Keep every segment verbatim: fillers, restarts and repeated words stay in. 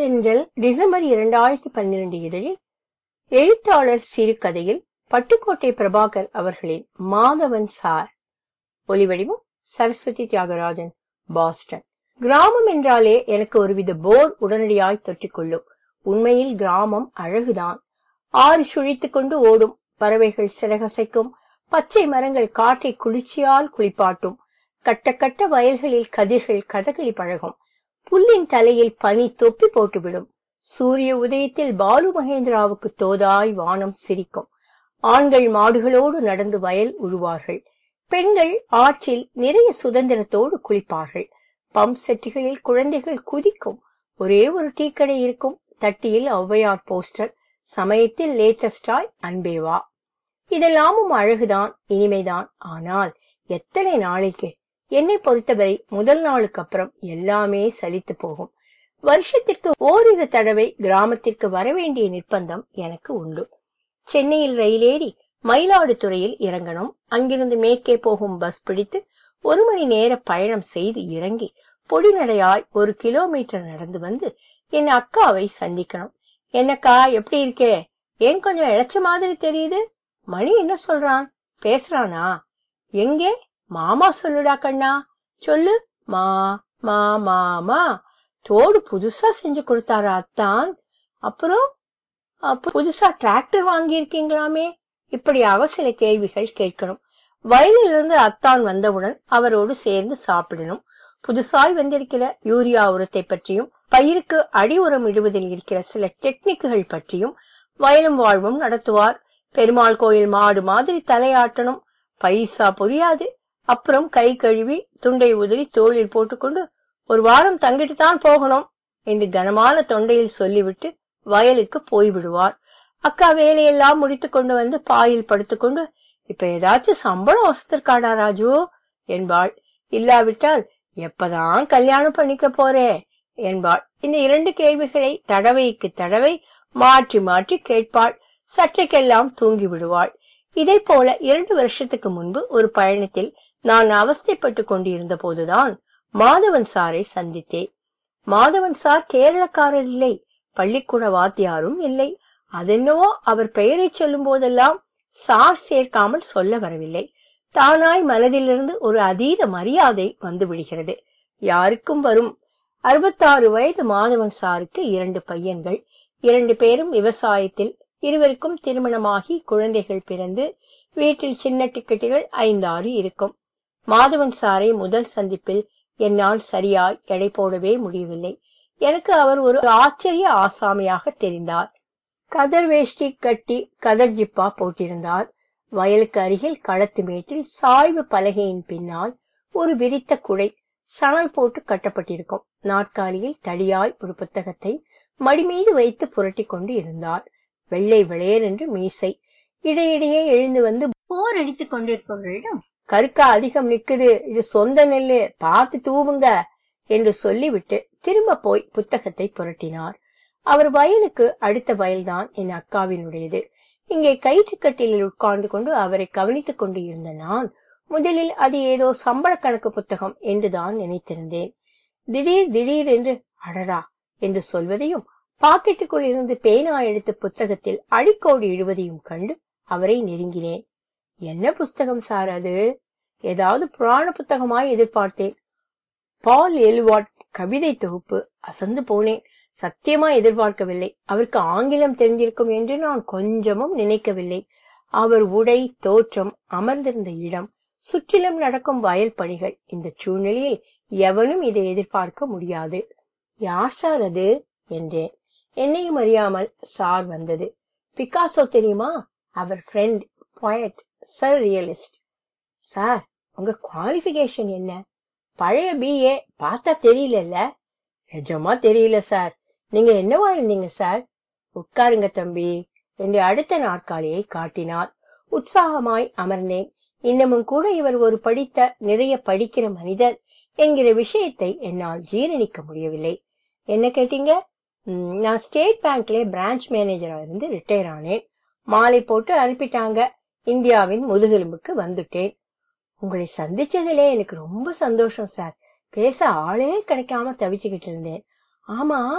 தென்றல் டிசம்பர் இரண்டாயிரத்தி பன்னிரண்டு இதழில் எழுத்தாளர் சிறுகதையில் பட்டுக்கோட்டை பிரபாகர் அவர்களின் மாதவன் சார். ஒலிவடிவம் சரஸ்வதி தியாகராஜன், பாஸ்டன். கிராமம் என்றாலே எனக்கு ஒருவித போர் உடனடியாய் தொற்றிக்கொள்ளும். உண்மையில் கிராமம் அழகுதான். ஆறு சுழித்துக் கொண்டு ஓடும், பறவைகள் சிறகசைக்கும், பச்சை மரங்கள் காற்றை குளிர்ச்சியால் குளிப்பாட்டும், கட்ட கட்ட வயல்களில் கதிர்கள் கதகளி பழகும், புல்லின் தலையில் பனி தொப்பி போட்டுவிடும். சூரிய உதயத்தில் பாலு மகேந்திராவுக்கு தோதாய் வானம் சிரிக்கும். ஆண்கள் மாடுகளோடு நடந்து வயல் உழுவார்கள். பெண்கள் ஆற்றில் நிறைய சுதந்திரத்தோடு குளிப்பார்கள். பம்ப் செட்டிகளில் குழந்தைகள் குதிக்கும். ஒரே ஒரு டீக்கடை இருக்கும். தட்டியில் ஔவையார் போஸ்டர், சமயத்தில் லேட்டஸ்டாய் அன்பேவா. இதெல்லாமும் அழகுதான், இனிமைதான். ஆனால் எத்தனை நாளைக்கு? என்னை பொறுத்தவரை முதல் நாளுக்கு அப்புறம் எல்லாமே சலித்து போகும். வருஷத்திற்கு ஓரிரு தடவை கிராமத்திற்கு வரவேண்டிய நிர்பந்தம் எனக்கு உண்டு. சென்னையில் ரயிலேறி மயிலாடுதுறையில் இறங்கணும். அங்கிருந்து மேற்கே போகும் பஸ் பிடித்து ஒரு மணி நேர பயணம் செய்து இறங்கி பொடிநடையாய் ஒரு கிலோமீட்டர் நடந்து வந்து என் அக்காவை சந்திக்கணும். என்னக்கா, எப்படி இருக்கே? ஏன் கொஞ்சம் இழைச்ச மாதிரி தெரியுது? மணி என்ன சொல்றான்? பேசுறானா? எங்கே? மாமா சொல்லுடா கண்ணா, சொல்லு. மா மா மாமா தோடு புதுசா செஞ்சு கொடுத்தாரா அத்தான்? அப்புறம் புதுசா டிராக்டர் வாங்கி இருக்கீங்களாமே? இப்படியாக சில கேள்விகள் கேட்கணும். வயலிலிருந்து அத்தான் வந்தவுடன் அவரோடு சேர்ந்து சாப்பிடணும். புதுசாய் வந்திருக்கிற யூரியா உரத்தை பற்றியும், பயிருக்கு அடி உரம் இடுவதில் இருக்கிற சில டெக்னிக்குகள் பற்றியும் வயலும் வாழ்வும் நடத்துவார். பெருமாள் கோயில் மாடு மாதிரி தலையாட்டணும். பைசா புரியாது. அப்புறம் கை கழுவி துண்டை உதிரி தோளில் போட்டுக்கொண்டு ஒரு வாரம் தங்கிட்டு தான் போகணும் என்று கனமான தொண்டையில் சொல்லிவிட்டு வயலுக்கு போய்விடுவார். அக்கா வேலையெல்லாம் முடித்து கொண்டு வந்து பாயில் படுத்துக்கொண்டு, இப்ப ஏதாச்சும் சம்பளம் வசத்திருக்காடா ராஜு என்பாள். இல்லாவிட்டால் எப்பதான் கல்யாணம் பண்ணிக்க போறே என்பாள். இந்த இரண்டு கேள்விகளை தடவைக்கு தடவை மாற்றி மாற்றி கேட்பாள். சற்றைக்கெல்லாம் தூங்கி விடுவாள். இதே போல இரண்டு வருஷத்துக்கு முன்பு ஒரு பயணத்தில் நான் அவஸ்தைப்பட்டு கொண்டிருந்த போதுதான் மாதவன் சாரை சந்தித்தேன். மாதவன் சார் கேரளக்காரர் இல்லை, பள்ளிக்கூட வாத்தியாரும் இல்லை. அதென்னவோ அவர் பெயரை சொல்லும் போதெல்லாம் சார் சேர்க்காமல் சொல்ல வரவில்லை. தானாய் மனதிலிருந்து ஒரு அதீத மரியாதை வந்து விடுகிறது. யாருக்கும் வரும். அறுபத்தாறு வயது மாதவன் சாருக்கு இரண்டு பையன்கள். இரண்டு பேரும் விவசாயத்தில். இருவருக்கும் திருமணமாகி குழந்தைகள் பிறந்து வீட்டில் சின்ன டிக்கெட்டுகள் ஐந்தாறு இருக்கும். மாதவன் சாரை முதல் சந்திப்பில் என்னால் சரியாய் எடை போடவே முடியவில்லை. எனக்கு அவர் ஒரு ஆச்சரிய ஆசாமியாக தெரிந்தார். கதர் வேஷ்டி கட்டி கதர் ஜிப்பா போட்டிருந்தார். வயலுக்கு அருகில் களத்து மேட்டில் சாய்வு பலகையின் பின்னால் ஒரு விரித்த குடை சணல் போட்டு கட்டப்பட்டிருக்கும் நாற்காலியில் தடியாய் ஒரு புத்தகத்தை மடி மீது வைத்து புரட்டி கொண்டு இருந்தார். வெள்ளை வெளையர் என்று மீசை. இடையிடையே எழுந்து வந்து போர் அடித்துக் கொண்டிருப்பவர்களிடம், கருக்கா அதிகம் நிக்குது, இது சொந்த நெல்லு, பார்த்து தூவுங்க என்று சொல்லிவிட்டு திரும்ப போய் புத்தகத்தை புரட்டினார். அவர் வயலுக்கு அடுத்த வயல்தான் என் அக்காவினுடையது. இங்கே கயிற்றுக்கட்டிலில் உட்கார்ந்து கொண்டு அவரை கவனித்துக் கொண்டு இருந்த நான் முதலில் அது ஏதோ சம்பள கணக்கு புத்தகம் என்றுதான் நினைத்திருந்தேன். திடீர் திடீர் என்று அடடா என்று சொல்வதையும், பாக்கெட்டுக்குள் இருந்து பேனா எடுத்து புத்தகத்தில் அடிக்கோடு இடுவதையும் கண்டு அவரை நெருங்கினேன். என்ன புஸ்தகம் சார் அது? ஏதாவது புராண புத்தகமாய் எதிர்பார்த்தேன். பால் எல்வாட் கவிதை தொகுப்பு. அசந்து போனேன். சத்தியமா எதிர்பார்க்கவில்லை. அவருக்கு ஆங்கிலம் தெரிஞ்சிருக்கும் என்று நான் கொஞ்சமும் நினைக்கவில்லை. அவர் உடை, தோற்றம், அமர்ந்திருந்த இடம், சுற்றிலும் நடக்கும் வயல் பணிகள், இந்த சூழ்நிலையில் எவனும் இதை எதிர்பார்க்க முடியாது. யார் சார் அது என்றேன். என்னையும் அறியாமல் சார் வந்தது. பிகாசோ தெரியுமா? அவர் friend, poet, surrealist. Sir, உங்க குவாலிபிகேஷன் என்ன? பழைய பிஏ. பார்த்தா தெரியல. நிஜமா தெரியல சார். நீங்க என்னவா இருந்தீங்க சார்? உட்காருங்க தம்பி என்று அடுத்த நாற்காலியை காட்டினார். உற்சாகமாய் அமர்ந்தேன். இன்னமும் கூட இவர் ஒரு படித்த, நிறைய படிக்கிற மனிதர் என்கிற விஷயத்தை என்னால் ஜீரணிக்க முடியவில்லை. என்ன கேட்டீங்க? நான் ஸ்டேட் பேங்க்ல பிரான்ச் மேனேஜரா இருந்து ரிட்டையர் ஆனேன். மாலை போட்டு அனுப்பிட்டாங்க. இந்தியாவின் முதுகெலும்புக்கு வந்துட்டேன். உங்களை சந்திச்சதிலே எனக்கு ரொம்ப சந்தோஷம் சார். பேச ஆளே கிடைக்காம தவிச்சுக்கிட்டு இருந்தேன். ஆமா,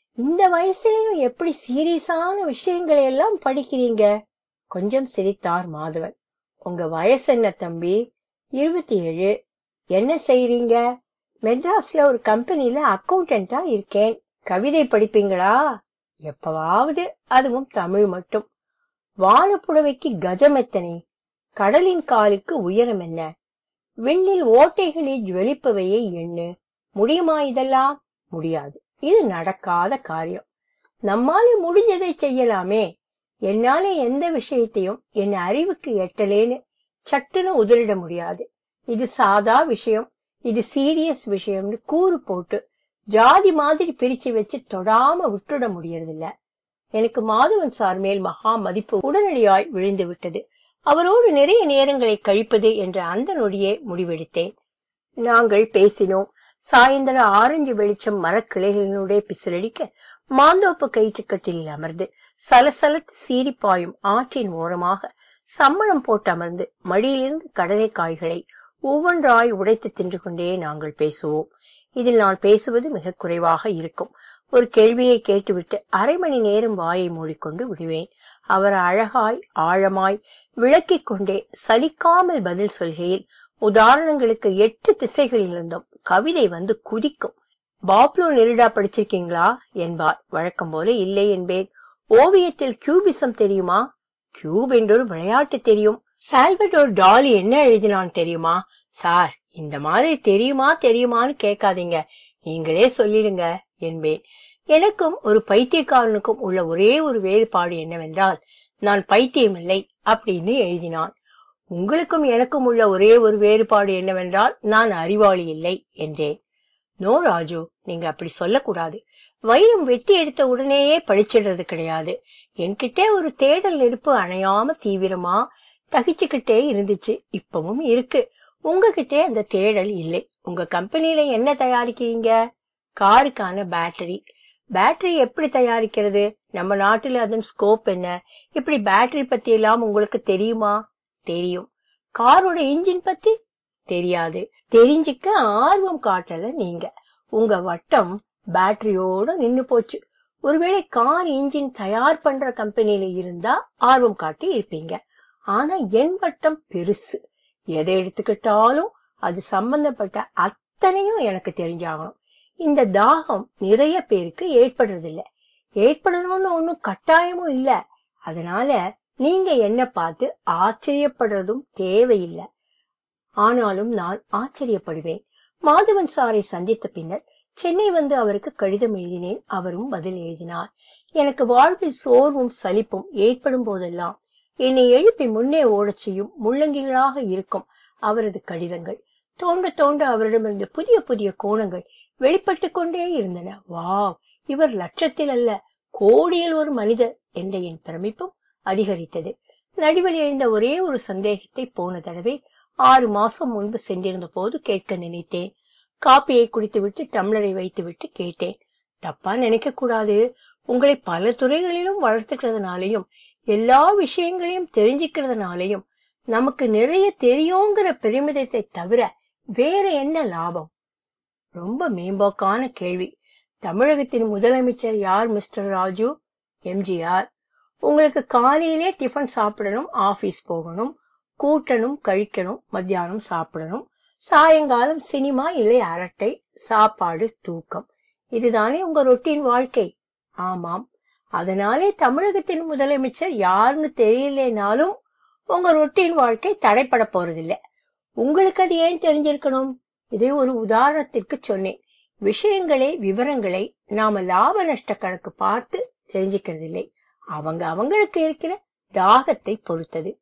இந்த வயசுலயும் எப்படி சீரியஸான விஷயங்களை எல்லாம் படிக்கிறீங்க? கொஞ்சம் சிரித்தார் மாதவன். உங்க வயசு என்ன தம்பி? இருபத்தி ஏழு. என்ன செய்றீங்க? மெட்ராஸ்ல ஒரு கம்பெனில அக்கவுண்டன்டா இருக்கேன். கவிதை படிப்பீங்களா? எப்பவாவது, அதுவும் தமிழ் மட்டும். வானப்புடவைக்கு கஜம் எத்தனை? கடலின் காலுக்கு உயரம் என்ன? விண்ணில் ஓட்டைகளில் ஜுவலிப்பவையை எண்ணு. முடியுமா இதெல்லாம்? முடியாது. இது நடக்காத காரியம். நம்மாலே முடிஞ்சதை செய்யலாமே. என்னால எந்த விஷயத்தையும் என் அறிவுக்கு எட்டலேன்னு சட்டுன்னு உதறிட முடியாது. இது சாதா விஷயம், இது சீரியஸ் விஷயம்னு கூறு போட்டு ஜாதி மாதிரி பிரிச்சு வச்சு தொடாம விட்டுட முடியறதில்ல. எனக்கு மாதவன் சார் மேல் மகா மதிப்பு உடனடியாய் விழுந்து விட்டது. அவரோடு நிறைய நேரங்களை கழிப்பது என்ற அந்த நொடியே முடிவெடுத்தேன். நாங்கள் பேசினோம். சாயந்தர ஆரஞ்சு வெளிச்சம் மரக்கிளைகளினுடைய பிசிலடிக்க மாந்தோப்பு கயிற்றுக்கட்டில் அமர்ந்து சலசலத்து சீறி பாயும் ஆற்றின் ஓரமாக சம்மணம் போட்டு அமர்ந்து மடியிலிருந்து கடலை காய்களை ஒவ்வொன்றாய் உடைத்து தின்று கொண்டே நாங்கள் பேசுவோம். இதில் நான் பேசுவது மிக குறைவாக இருக்கும். ஒரு கேள்வியை கேட்டுவிட்டு அரை மணி நேரம் வாயை மூடிக்கொண்டு விடுவேன். அவர் அழகாய் ஆழமாய் விளக்கிக் கொண்டே சலிக்காமல் பதில் சொல்கையில் உதாரணங்களுக்கு எட்டு திசைகளிலிருந்தும் கவிதை வந்து குதிக்கும். பாப்லோ நெருடா படிச்சிருக்கீங்களா என்பார். வழக்கம் போல இல்லை என்பேன். ஓவியத்தில் கியூபிசம் தெரியுமா? கியூப் என்றொரு விளையாட்டு தெரியும். சால்வடோர் டாலி என்ன எழுதினான் தெரியுமா? சார், இந்த மாதிரி தெரியுமா தெரியுமான்னு கேட்காதீங்க, நீங்களே சொல்லிடுங்க என்பேன். எனக்கும் ஒரு பைத்தியக்காரனுக்கும் உள்ள ஒரே ஒரு வேறுபாடு என்னவென்றால், நான் பைத்தியமில்லை அப்படின்னு எழுதினான். உங்களுக்கும் எனக்கும் உள்ள ஒரே ஒரு வேறுபாடு என்னவென்றால், நான் அறிவாளி இல்லை என்றேன். நோ ராஜு, நீங்க அப்படி சொல்லக்கூடாது. வைரம் வெட்டி எடுத்த உடனேயே படிச்சிடுறது கிடையாது. என்கிட்ட ஒரு தேடல் நெருப்பு அணையாம தீவிரமா தகிச்சுக்கிட்டே இருந்துச்சு, இப்பவும் இருக்கு. உங்ககிட்ட அந்த தேடல் இல்லை. உங்க கம்பெனில என்ன தயாரிக்கிறீங்க? காருக்கான பேட்டரி. பேட்டரி எப்படி தயாரிக்கிறது? நம்ம நாட்டுல அதன் ஸ்கோப் என்ன? இப்படி பேட்டரி பத்தி எல்லாம் உங்களுக்கு தெரியுமா? தெரியும். காரோட இன்ஜின் பத்தி தெரியாது. தெரிஞ்சுக்க ஆர்வம் காட்டல நீங்க. உங்க வட்டம் பேட்டரியோட நின்னு போச்சு. ஒருவேளை கார் இன்ஜின் தயார் பண்ற கம்பெனில இருந்தா ஆர்வம் காட்டி இருப்பீங்க. ஆனா என் வட்டம் பெருசு. எதை எடுத்துக்கிட்டாலும் அது சம்பந்தப்பட்ட அத்தனையும் எனக்கு தெரிஞ்சாகணும். இந்த தாகம் நிறைய பேருக்கு ஏற்படுறதில்ல. ஏற்படணும்னு ஒன்னும் கட்டாயமும் இல்ல. அதனால நீங்க என்ன பார்த்து ஆச்சரியப்படுறதும் தேவையில்லை. ஆனாலும் நான் ஆச்சரியப்படுவேன். மாதவன் சாரை சந்தித்த பின்னர் சென்னை வந்து அவருக்கு கடிதம் எழுதினேன். அவரும் பதில் எழுதினார். எனக்கு வாழ்வில் சோர்வும் சலிப்பும் ஏற்படும் போதெல்லாம் என்னை எழுப்பி முன்னே ஓடச் செய்யும் முள்ளங்கிகளாக இருக்கும் அவரது கடிதங்கள். தோண்ட தோண்ட அவரிடமிருந்து புதிய புதிய கோணங்கள் வெளிப்பட்டு கொண்டே இருந்தன. வாவ், இவர் லட்சத்தில் அல்ல கோடியில் ஒரு மனிதர் என்ற என் பிரமிப்பும் அதிகரித்தது. நடுவில் எழுந்த ஒரே ஒரு சந்தேகத்தை போன தடவை ஆறு மாசம் முன்பு சென்றிருந்த போது கேட்க நினைத்தேன். காப்பியை குடித்துவிட்டு டம்ளரை வைத்து விட்டு கேட்டேன். தப்பா நினைக்க கூடாது. உங்களை பல துறைகளிலும் வளர்த்துக்கிறதுனாலையும் எல்லா விஷயங்களையும் தெரிஞ்சுக்கிறதுனாலையும் நமக்கு நிறைய தெரியுங்கிற பெருமிதத்தை தவிர வேற என்ன லாபம்? ரொம்ப மேம்போக்கான கேள்வி. தமிழகத்தின் முதலமைச்சர் யார் மிஸ்டர் ராஜு? எம்ஜிஆர். உங்களுக்கு காலையிலே டிஃபன் சாப்பிடணும், ஆபீஸ் போகணும், கூட்டணும், கழிக்கணும், மத்தியானம் சாப்பிடணும், சாயங்காலம் சினிமா இல்லை அரட்டை, சாப்பாடு, தூக்கம். இதுதானே உங்க ரொட்டீன் வாழ்க்கை? ஆமாம். அதனாலே தமிழகத்தின் முதலமைச்சர் யாருன்னு தெரியலனாலும் உங்க ரொட்டீன் வாழ்க்கை தடைப்பட போறதில்லை. உங்களுக்கு அது ஏன் தெரிஞ்சிருக்கணும்? இதை ஒரு உதாரணத்திற்கு சொன்னேன். விஷயங்களே விவரங்களை நாம லாப நஷ்ட கணக்கு பார்த்து தெரிஞ்சுக்கிறதில்லை. அவங்க அவங்களுக்கு இருக்கிற தாகத்தை பொறுத்தது.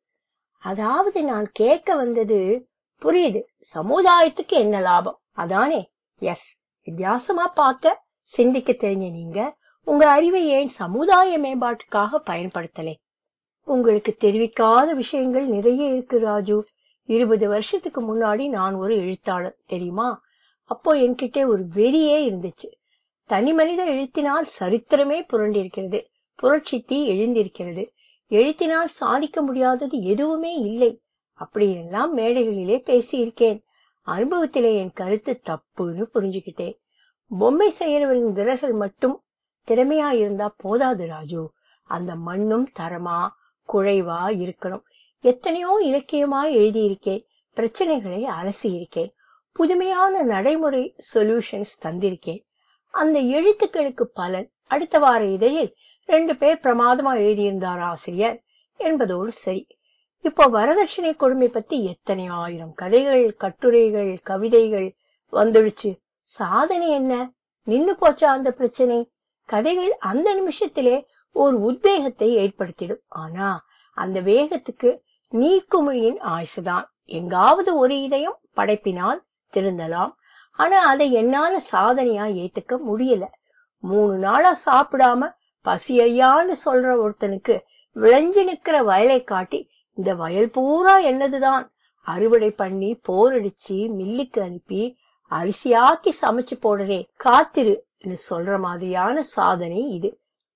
அதாவது நான் கேட்க வந்தது புரியுது. சமுதாயத்துக்கு என்ன லாபம் அதானே? எஸ். வித்தியாசமா பார்க்க சிந்திக்க தெரிஞ்ச நீங்க உங்க அறிவை ஏன் சமுதாய மேம்பாட்டுக்காக பயன்படுத்தலை? உங்களுக்கு தெரிவிக்காத விஷயங்கள் நிறைய இருக்கு ராஜு. இருபது வருஷத்துக்கு முன்னாடி நான் ஒரு எழுத்தாளர் தெரியுமா? அப்போ என்கிட்ட ஒரு வெறியே இருந்துச்சு. தனி மனித எழுத்தினால் சரித்திரமே புரண்டிருக்கிறது. புரட்சி தீ எழுந்திருக்கிறது. எழுத்தினால் சாதிக்க முடியாதது எதுவுமே இல்லை. அப்படியெல்லாம் மேடைகளிலே பேசியிருக்கேன். அனுபவத்திலே என் கருத்து தப்புன்னு புரிஞ்சுக்கிட்டேன். பொம்மை செய்யறவரின் விரல்கள் மட்டும் திறமையா இருந்தா போதாது ராஜு, அந்த மண்ணும் தரமா குழைவா இருக்கணும். எத்தனையோ இலக்கியமா எழுதியிருக்கேன், பிரச்சனைகளை அலசி இருக்கேன், புதுமையான நடைமுறை சொல்யூஷன்ஸ் தந்திருக்கேன். அந்த எழுத்துக்களுக்கு பலன் அடுத்த வார இதழில் ரெண்டு பேர் பிரமாதமா எழுதியிருந்தார் ஆசிரியர் என்பதோடு சரி. இப்போ வரதட்சணை கொடுமை பத்தி எத்தனை ஆயிரம் கதைகள், கட்டுரைகள், கவிதைகள் வந்துடுச்சு. சாதனை என்ன? நின்னு போச்சா அந்த பிரச்சனை? கதைகள் அந்த நிமிஷத்திலே ஒரு உத்வேகத்தை ஏற்படுத்திடும். ஆனா அந்த வேகத்துக்கு நீர்க்குமிழியின் ஆயுசுதான். எங்காவது ஒரு இதயம் படைப்பினால் திருந்தலாம். ஆனா அதை என்னால சாதனையா ஏத்துக்க முடியல. மூணு நாளா சாப்பிடாம பசியான்னு சொல்ற ஒருத்தனுக்கு விளைஞ்சு நிக்கிற வயலை காட்டி இந்த வயல் பூரா என்னதுதான், அறுவடை பண்ணி போரடிச்சு மில்லுக்கு அனுப்பி அரிசியாக்கி சமைச்சு போடுறே காத்திருன்னு சொல்ற மாதிரியான சாதனை இது.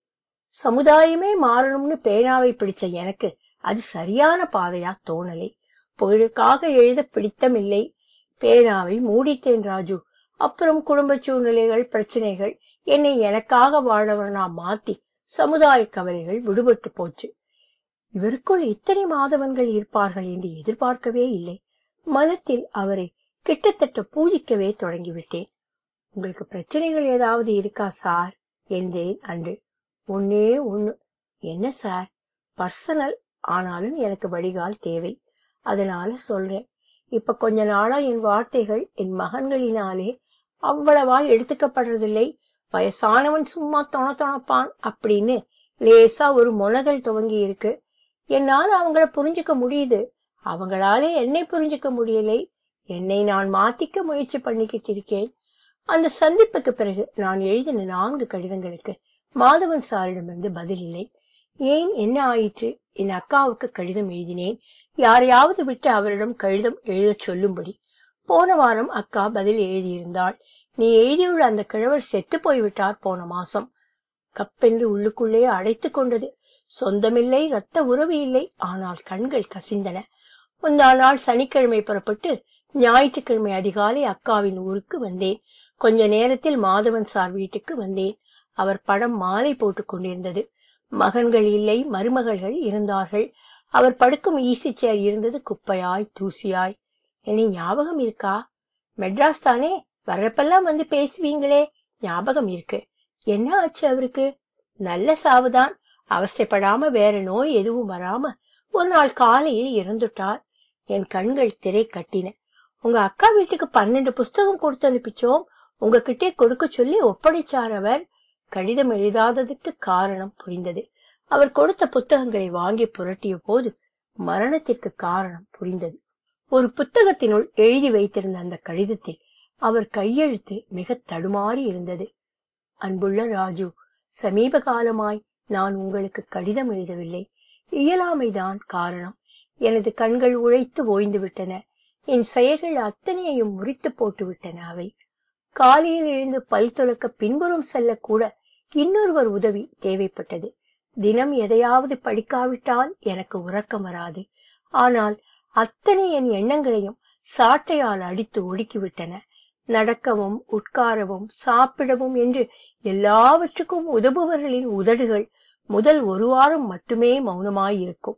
சமுதாயமே மாறணும்னு பேனாவை பிடிச்ச எனக்கு அது சரியான பாதையா தோணலை. புகழுக்காக எழுத பிடித்தமில்லை. பேனாவை மூடிட்டேன் ராஜு. அப்புறம் குடும்ப சூழ்நிலைகள், பிரச்சனைகள் என்னை எனக்காக வாழவனா மாத்தி சமுதாய கவலைகள் விடுபட்டு போச்சு. இவருக்குள் இத்தனை மாதவன்கள் இருப்பார்கள் என்று எதிர்பார்க்கவே இல்லை. மனத்தில் அவரை கிட்டத்தட்ட பூஜிக்கவே தொடங்கிவிட்டேன். உங்களுக்கு பிரச்சனைகள் ஏதாவது இருக்கா சார் என்றேன் அன்று. ஒன்னே ஒண்ணு. என்ன சார்? பர்சனல், ஆனாலும் எனக்கு வடிகால் தேவை, அதனால சொல்றேன். இப்ப கொஞ்ச நாளா என் வார்த்தைகள் என் மகன்களினாலே அவ்வளவா எடுத்துக்கப்படுறதில்லை. வயசானவன் சும்மா தொண தொணப்பான் அப்படின்னு லேசா ஒரு முனகல் துவங்கி இருக்கு. என்னால அவங்கள புரிஞ்சுக்க முடியுது, அவங்களாலே என்னை புரிஞ்சுக்க முடியலை. என்னை நான் மாத்திக்க முயற்சி பண்ணிக்கிட்டு இருக்கேன். அந்த சந்திப்புக்கு பிறகு நான் எழுதின நான்கு கடிதங்களுக்கு மாதவன் சாரிடமிருந்து பதில் இல்லை. ஏன், என்ன ஆயிற்று? என் அக்காவுக்கு கடிதம் எழுதினேன், யாரையாவது விட்டு அவரிடம் கடிதம் எழுதச் சொல்லும்படி. போன வாரம் அக்கா பதில் எழுதியிருந்தாள். நீ எழுதியுள்ள அந்த கிழவர் செத்து போய்விட்டார் போன மாசம். கப்பென்று உள்ளுக்குள்ளே அடைத்து கொண்டது. சொந்தமில்லை, ரத்த உறவு இல்லை, ஆனால் கண்கள் கசிந்தன. முந்தா நாள் சனிக்கிழமை புறப்பட்டு ஞாயிற்றுக்கிழமை அதிகாலை அக்காவின் ஊருக்கு வந்தேன். கொஞ்ச நேரத்தில் மாதவன் சார் வீட்டுக்கு வந்தேன். அவர் படம் மாலை போட்டுக் கொண்டிருந்தது. மகன்கள் இல்லை, மருமகள்கள் இருந்தார்கள். அவர் படுக்கும் ஈசி சேர் இருந்தது குப்பையாய் தூசியாய். என்னை ஞாபகம் இருக்கா? மெட்ராஸ் தானே, வர்றப்பெல்லாம் வந்து பேசுவீங்களே, ஞாபகம் இருக்கு. என்ன ஆச்சு அவருக்கு? நல்ல சாவுதான். அவஸ்தைப்படாம வேற நோய் எதுவும் வராம ஒரு நாள் காலையில் இறந்துட்டார். என் கண்கள் திரை கட்டின. உங்க அக்கா வீட்டுக்கு பன்னெண்டு புஸ்தகம் கொடுத்து அனுப்பிச்சோம், உங்ககிட்டே கொடுக்க சொல்லி ஒப்படைச்சார் அவர். கடிதம் எழுதாததுக்கு காரணம் புரிந்தது. அவர் கொடுத்த புத்தகங்களை வாங்கி புரட்டிய போது மரணத்திற்கு காரணம் புரிந்தது. ஒரு புத்தகத்தினுள் எழுதி வைத்திருந்த அந்த கடிதத்தில் அவர் கையெழுத்து மிக தடுமாறி இருந்தது. அன்புள்ள ராஜு, சமீப காலமாய் நான் உங்களுக்கு கடிதம் எழுதவில்லை. இயலாமைதான் காரணம். எனது கண்கள் உழைத்து ஓய்ந்து விட்டன. என் செயல்கள் அத்தனையையும் முறித்து போட்டு விட்டன. அவை காலையில் எழுந்து பல் துலக்க பின்புறம் செல்லக்கூட இன்னொருவர் உதவி தேவைப்பட்டது. தினம் எதையாவது படிக்காவிட்டால் எனக்கு உறக்கம் வராது. ஆனால் அத்தனை என் எண்ணங்களையும் சாட்டையால் அடித்து ஒடுக்கிவிட்டன. நடக்கவும் உட்காரவும் சாப்பிடவும் என்று எல்லாவற்றுக்கும் உதவுபவர்களின் உதடுகள் முதல் ஒரு வாரம் மட்டுமே மௌனமாயிருக்கும்.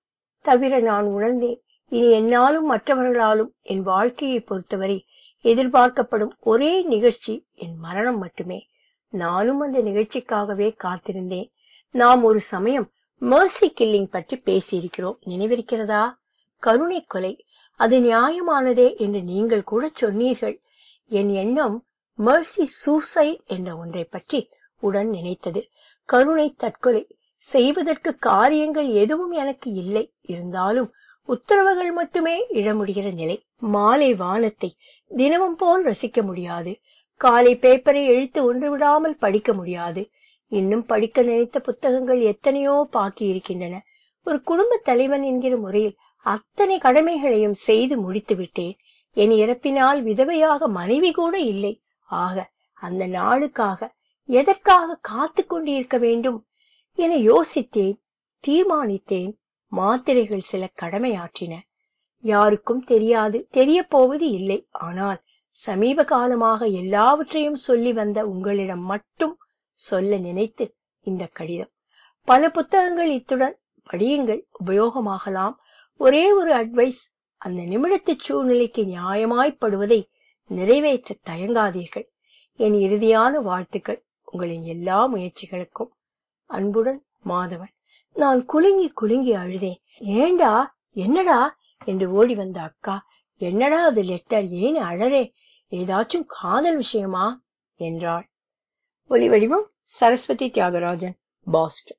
தவிர நான் உணர்ந்தேன், இனி என்னாலும் மற்றவர்களாலும் என் வாழ்க்கையை பொறுத்தவரை எதிர்பார்க்கப்படும் ஒரே நிகழ்ச்சி என் மரணம் மட்டுமே. நானும் அந்த நிகழ்ச்சிக்காகவே காத்திருந்தேன். நாம் ஒரு சமயம் மர்சி கில்லிங் பற்றி பேசியிருக்கிறோம், நினைவிருக்கிறதா? கருணை கொலை, அது நியாயமானதே என்று நீங்கள் கூட சொன்னீர்கள். என் எண்ணம் மர்சி சூசைட் என்ற ஒன்றை பற்றி உடன் நினைத்தது. கருணை தற்கொலை செய்வதற்கு காரியங்கள் எதுவும் எனக்கு இல்லை. இருந்தாலும் உத்தரவுகள் மட்டுமே இழ முடிகிற நிலை. மாலை வானத்தை தினமும் போல் ரசிக்க முடியாது. காலை பேப்பரை எழுத்து ஒன்று விடாமல் படிக்க முடியாது. இன்னும் படிக்க நினைத்த புத்தகங்கள் எத்தனையோ பாக்கி இருக்கின்றன. ஒரு குடும்ப தலைவன் என்கிற முறையில் அத்தனை கடமைகளையும் செய்து முடித்து விட்டேன். என் இறப்பினால் விதவையாக மனைவி கூட இல்லை. ஆக அந்த நாளுக்காக எதற்காக காத்து கொண்டிருக்க வேண்டும் என யோசித்தேன், தீர்மானித்தேன். மாத்திரைகள் சில கடமையாற்றின. யாருக்கும் தெரியாது, தெரிய போவது இல்லை. ஆனால் சமீப காலமாக எல்லாவற்றையும் சொல்லி வந்த உங்களிடம் மட்டும் சொல்ல நினைத்து இந்த கடிதம். பல புத்தகங்கள் இத்துடன் படியுங்கள், உபயோகமாகலாம். ஒரே ஒரு அட்வைஸ், அந்த நிமிடத்து சூழ்நிலைக்கு நியாயமாய்ப்படுவதை நிறைவேற்ற தயங்காதீர்கள். என் இறுதியான வாழ்த்துக்கள் உங்களின் எல்லா முயற்சிகளுக்கும். அன்புடன் மாதவன். நான் குலுங்கி குலுங்கி அழுதேன். ஏண்டா, என்னடா என்று ஓடி வந்த அக்கா, என்னடா அது லெட்டர், ஏன் அழறே, ஏதாச்சும் காதல் விஷயமா என்றாள். ஒலி வடிவம் சரஸ்வதி தியாகராஜன், பாஸ்டன்.